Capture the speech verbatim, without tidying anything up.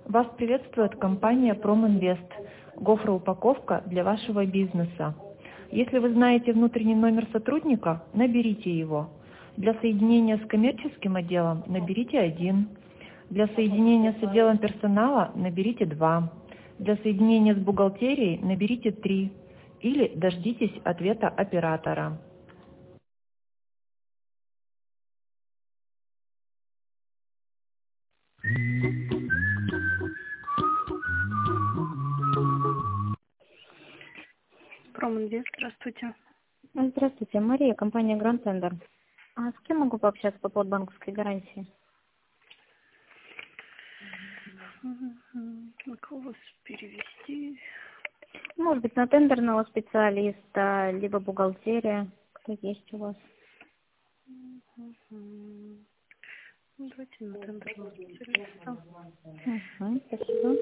Вас приветствует компания Проминвест. Гофроупаковка для вашего бизнеса. Если вы знаете внутренний номер сотрудника, наберите его. Для соединения с коммерческим отделом наберите один. Для соединения с отделом персонала наберите два. Для соединения с бухгалтерией наберите три. Или дождитесь ответа оператора. Проминвест, здравствуйте. Здравствуйте, Мария, компания Grand Tender. А с кем могу пообщаться по поводу банковской гарантии? Мгм. На кого вас перевести? Может быть, на тендерного специалиста, либо бухгалтерия, кто есть у вас. Мгм. Ну, давайте на тендерного специалиста. Угу, спасибо.